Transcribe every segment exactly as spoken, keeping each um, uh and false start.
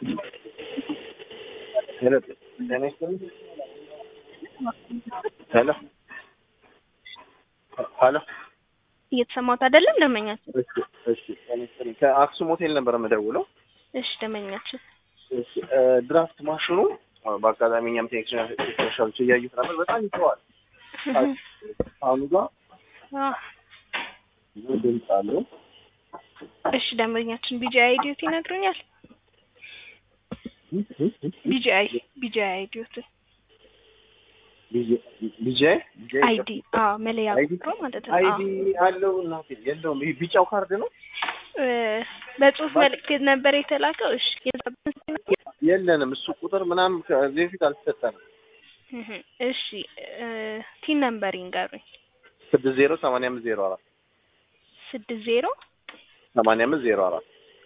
Hello. Can I speak? Hello. Hello. እየተሰማሁት አይደለም ደመኛችን? እሺ እሺ እኔ ስሪ ከአክሱም ሆቴል ነበር የምደውለው። እሺ ደመኛችን። እሺ ድራፍት ማሽኑ በአጋጣሚ እኛም ቴክኒሻል ቴክኒሻሎች እያዩት ነበር። በጣም ይተዋል። አሁን ጋር አዎ ድምፅ አለው። እሺ ደመኛችን ቢጂአይ አይዲዮት ይነግሩኛል? ቢጂአይ ቢጂአይ አይዲዮት ቢጂአይ አይዲ አዎ መለያ ቁጥሩ ማለት ነው። አይዲ አለው እና የለውም። ይሄ ቢጫው ካርድ ነው። በጽሁፍ መልእክት ነበር የተላከው። እሺ የለንም እሱ ቁጥር ምናምን ከዚህ በፊት አልተሰጠንም። እሺ ቲን ነምበር ይንገሩኝ። ስድስት ዜሮ ሰማንያ አምስት ዜሮ አራት ስድስት ዜሮ ሰማንያ አምስት ዜሮ አራት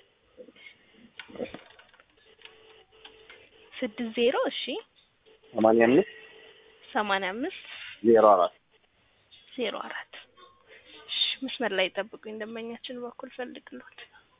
ስድስት ዜሮ እሺ ሰማንያ አምስት ሰማንያ አምስት ዜሮ አራት ዜሮ አራት እሺ መስመር ላይ ጠብቁኝ። ደንበኛችን በኩል ፈልግሎት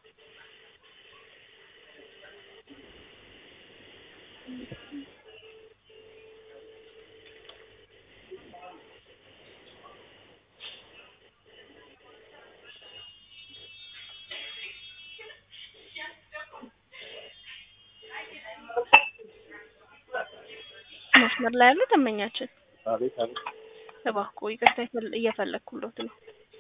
መስመር ላይ ያለው ደንበኛችን አቤት አቤት እባክዎ ይቅርታ እየፈለኩሎት ነው።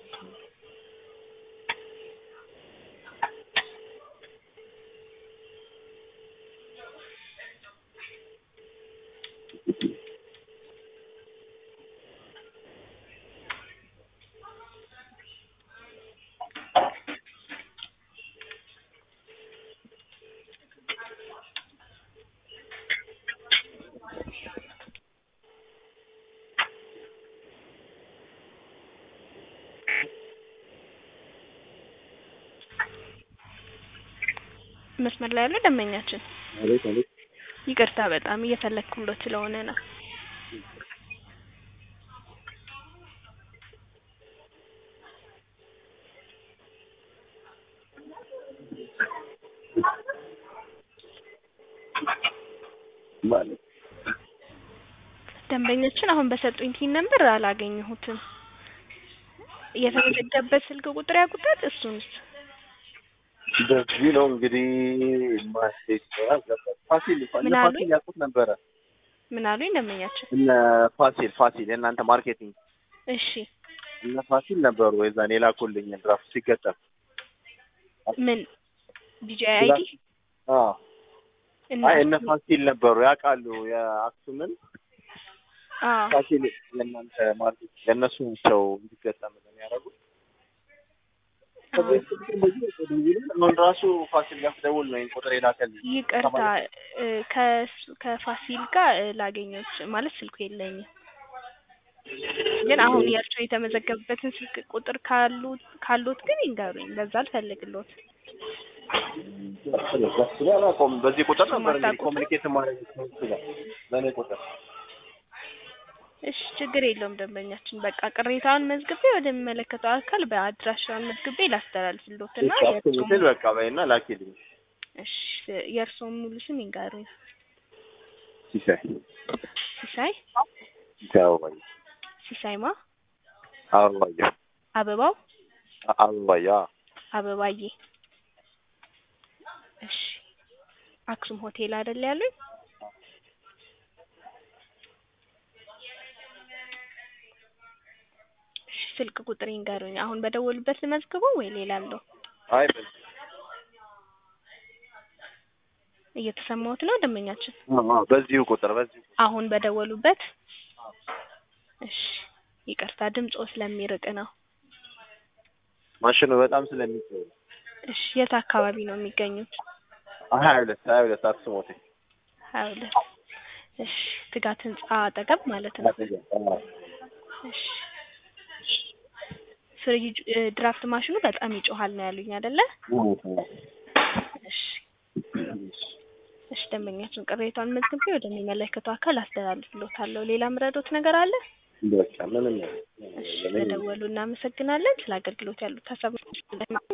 መስመር ላይ ያለው ደንበኛችን አቤት አቤት ይቅርታ በጣም እየፈለኩሎት ስለሆነ ነው። ማለት ደንበኛችን አሁን በሰጡኝ ቲን ነምበር አላገኘሁትም። የተመዘገበበት ስልክ ቁጥር ያቁጣት እሱንስ በዚህ ነው እንግዲህ ማስቴት ፋሲል ፋሲል ፋሲል ያቁት ነበረ። ምን አሉኝ ደንበኛችን? እነ ፋሲል ፋሲል የእናንተ ማርኬቲንግ እሺ እነ ፋሲል ነበሩ የዛኔ ላኩልኝ ድራፍት ሲገጠም። ምን ቢጂአይ አይዲ? አዎ አይ እነ ፋሲል ነበሩ ያውቃሉ የአክሱምን። አዎ ፋሲል የእናንተ ማርኬት ለነሱ ሰው እንዲገጠም ነው ያደረጉት። አሁን ራሱ ፋሲል ጋር ደውል ነው ቁጥር የላከልኝ። ይቅርታ ከፋሲል ጋር ላገኘሁት ማለት ስልኩ የለኝም። ግን አሁን የእርሱ የተመዘገበበትን ስልክ ቁጥር ካሉት ካሉት ግን ይንገሩኝ። በዛ አልፈልግሎት። በዚህ ቁጥር ነበር እንግዲህ ኮሙኒኬት ማለት ነው ይችላል ለኔ ቁጥር። እሺ ችግር የለውም ደንበኛችን በቃ ቅሬታውን መዝግቤ ወደሚመለከተው አካል በአድራሻውን መዝግቤ ላስተላልፍሎትና የእርሱን በቃ በይና ላኪልኝ። እሺ የእርሱን ሙሉ ስም ይንገሩኝ። ሲሳይ ሲሳይ ሲሳይ ሲሳይማ አበባዬ አበባው አበባዬ አበባዬ እሺ አክሱም ሆቴል አይደል ያሉኝ? ስልክ ቁጥር ይንገሩኝ። አሁን በደወሉበት ልመዝግበው ወይ ሌላ አለው? አይ እየተሰማሁት ነው ደንበኛችን? አዎ በዚሁ ቁጥር በዚሁ አሁን በደወሉበት? እሺ ይቅርታ ድምጾ ስለሚርቅ ነው። ማሽኑ በጣም ስለሚጮህ። እሺ የት አካባቢ ነው የሚገኙት? ሀያ ሁለት ሀያ ሁለት አክሱም ሆቴል ሀያ ሁለት እሺ ትጋት ህንጻ አጠገብ ማለት ነው። እሺ ፍሪጅ ድራፍት ማሽኑ በጣም ይጮሃል ነው ያሉኝ አይደለ? እሺ እሺ ደንበኛችን ቅሬታውን መዝግቤ ወደሚመለከተው አካል አስተላልፍሎታለሁ። ሌላ ምረዶት ነገር አለ? በቃ ምንም እሺ ለደወሉ እናመሰግናለን። ስለ አገልግሎት ያሉት ሀሳቦች